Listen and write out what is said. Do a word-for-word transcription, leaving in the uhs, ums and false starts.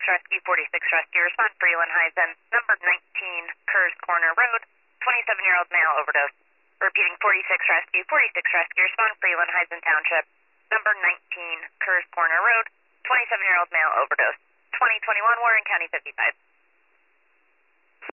Rescue, forty-six Rescue, respond Freelandheisen, number nineteen, Kerrs Corner Road, twenty-seven-year-old male overdose. Repeating, forty-six Rescue, forty-six Rescue, respond Freelandheisen Township, number nineteen, Kerrs Corner Road, twenty-seven-year-old male overdose. twenty twenty-one Warren County fifty-five.